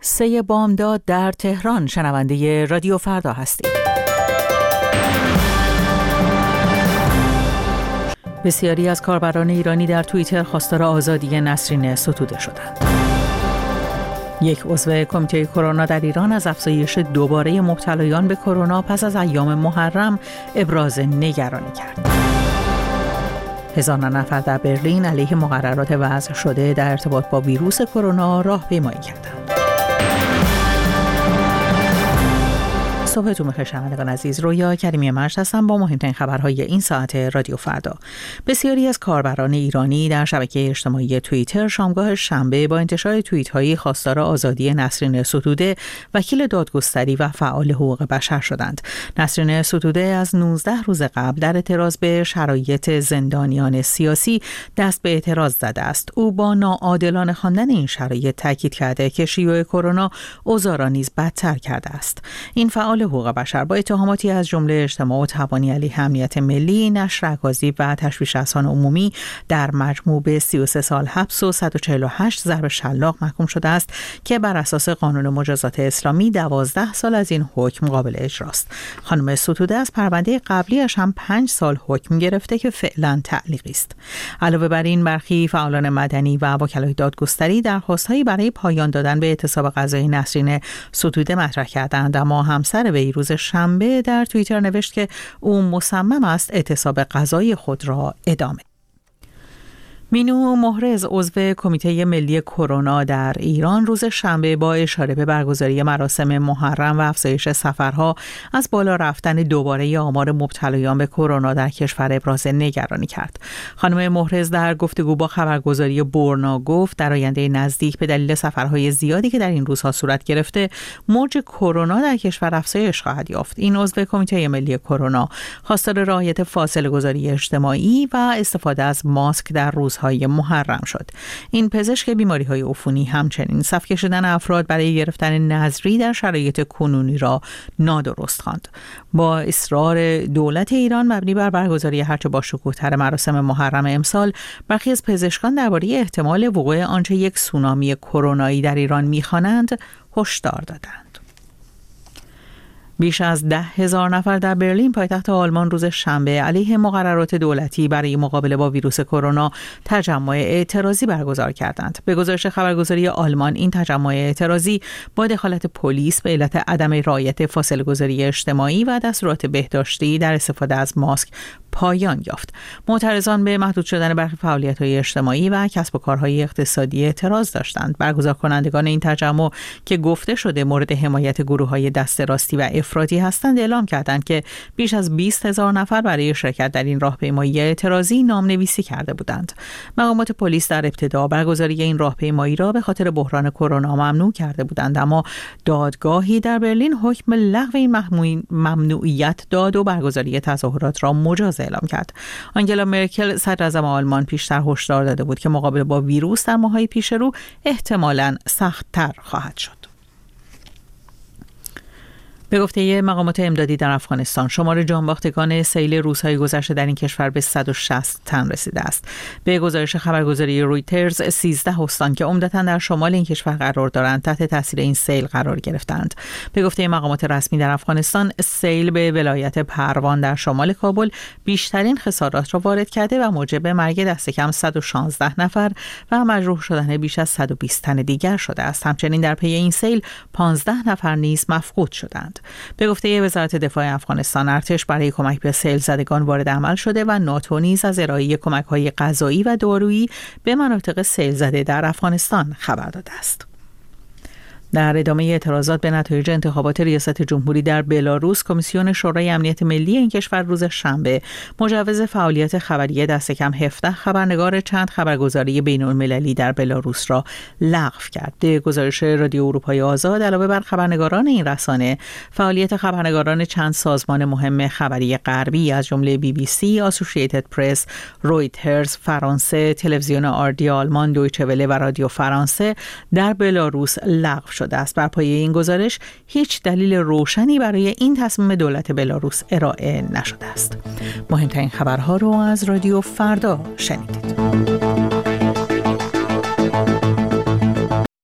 3 بامداد در تهران. شنونده رادیو فردا هستید. بسیاری از کاربران ایرانی در توییتر خواستار آزادی نسرین ستوده شدند. یک عضو کمیته کرونا در ایران از افزایش دوباره مبتلایان به کرونا پس از ایام محرم ابراز نگرانی کرد. هزاران نفر در برلین علیه مقررات وضع شده در ارتباط با ویروس کرونا راهپیمایی کردند. صبحتون بخیر شنوندگان عزیز. رویا کریمی مجد هستم با مهمترین خبرهای این ساعت رادیو فردا. بسیاری از کاربران ایرانی در شبکه اجتماعی توییتر شامگاه شنبه با انتشار توییت‌های خواستار آزادی نسرین ستوده وکیل دادگستری و فعال حقوق بشر شدند. نسرین ستوده از 19 روز قبل در اعتراض به شرایط زندانیان سیاسی دست به اعتراض زده است. او با ناعادلانه خواندن این شرایط تاکید کرده که شیوع کرونا اوضاع را نیز بدتر کرده است. این فعال حقوق بشر با اتهاماتی از جمله اجتماع و تبانی علیه امنیت ملی، نشر اکاذیب و تشویش اذهان عمومی در مجموع به 33 سال حبس و 148 ضرب شلاق محکوم شده است که بر اساس قانون مجازات اسلامی 12 سال از این حکم قابل اجراست. خانم ستوده از پرونده قبلیش هم 5 سال حکم گرفته که فعلا تعلیقی است. علاوه بر این برخی فعالان مدنی و وکلای دادگستری درخواست‌هایی برای پایان دادن به اعتصاب قضایی نسرین ستوده مطرح کردند، اما همسر وی روز شنبه در توییتر نوشت که او مصمم است اعتصاب قضایی خود را ادامه. مینو محرز عضو کمیته ملی کرونا در ایران روز شنبه با اشاره به برگزاری مراسم محرم و افزایش سفرها از بالا رفتن دوباره آمار مبتلایان به کرونا در کشور ابراز نگرانی کرد. خانم محرز در گفتگو با خبرگزاری برنا گفت در آینده نزدیک به دلیل سفرهای زیادی که در این روزها صورت گرفته موج کرونا در کشور افزایش خواهد یافت. این عضو کمیته ملی کرونا خواستار رعایت فاصله گذاری اجتماعی و استفاده از ماسک در روزهای محرم شد. این پزشک بیماری‌های عفونی همچنین صف کشیدن افراد برای گرفتن نذری در شرایط کنونی را نادرست خواند. با اصرار دولت ایران مبنی بر برگزاری هرچه با شکوه‌تر مراسم محرم امسال، برخی از پزشکان درباره احتمال وقوع آنچه یک سونامی کرونایی در ایران می‌خوانند هشدار دادند. بیش از 10,000 نفر در برلین پایتخت آلمان روز شنبه علیه مقررات دولتی برای مقابله با ویروس کرونا تجمع اعتراضی برگزار کردند. به گزارش خبرگزاری آلمان این تجمع اعتراضی با دخالت پلیس به علت عدم رعایت فاصله گذاری اجتماعی و دستورات بهداشتی در استفاده از ماسک پایان یافت. معترضان به محدود شدن برخی فعالیت‌های اجتماعی و کسب و کارهای اقتصادی اعتراض داشتند. برگزار کنندگان این تجمع که گفته شده مورد حمایت گروه‌های دست راستی و افراطی هستند اعلام کردند که بیش از 20,000 نفر برای شرکت در این راهپیمایی اعتراضی نامنویسی کرده بودند. مقامات پلیس در ابتدا برگزاری این راهپیمایی را به خاطر بحران کرونا ممنوع کرده بودند، اما دادگاهی در برلین حکم لغو این ممنوعیت داد و برگزاری تظاهرات را مجاز اعلام کرد. آنگلا مرکل صدر اعظم آلمان پیشتر هشدار داده بود که مقابله با ویروس در ماه‌های پیش رو احتمالاً سخت‌تر خواهد شد. به گفته مقامات امدادی در افغانستان، شمار جانباختگان سیل روزهای گذشته در این کشور به 160 تن رسیده است. به گزارش خبرگزاری رویترز 13 استان که عمدتاً در شمال این کشور قرار دارند تحت تاثیر این سیل قرار گرفتند. به گفته مقامات رسمی در افغانستان، سیل به ولایت پروان در شمال کابل بیشترین خسارات را وارد کرده و موجب مرگ دست کم 116 نفر و مجروح شدن بیش از 120 تن دیگر شده است. همچنین در پی این سیل 15 نفر نیز مفقود شدند. به گفته وزارت دفاع افغانستان، ارتش برای کمک به سیل زدگان وارد عمل شده و ناتو نیز از ارائه کمک‌های غذایی و دارویی به مناطق سیل زده در افغانستان خبر داده است. در ادامه اعتراضات به نتایج انتخابات ریاست جمهوری در بلاروس، کمیسیون شورای امنیت ملی این کشور روز شنبه مجوز فعالیت خبری دست کم 17 خبرنگار چند خبرگزاری بین‌المللی در بلاروس را لغو کرد. به گزارش رادیو اروپای آزاد، علاوه بر خبرنگاران این رسانه، فعالیت خبرنگاران چند سازمان مهم خبری غربی از جمله BBC، آسوشییتد پرس، رویترز فرانسه، تلویزیون آردی آلمان، دویچه وله و رادیو فرانسه در بلاروس لغو شد. است. بر پایه این گزارش هیچ دلیل روشنی برای این تصمیم دولت بلاروس ارائه نشده است. مهمترین خبرها رو از رادیو فردا شنیدید.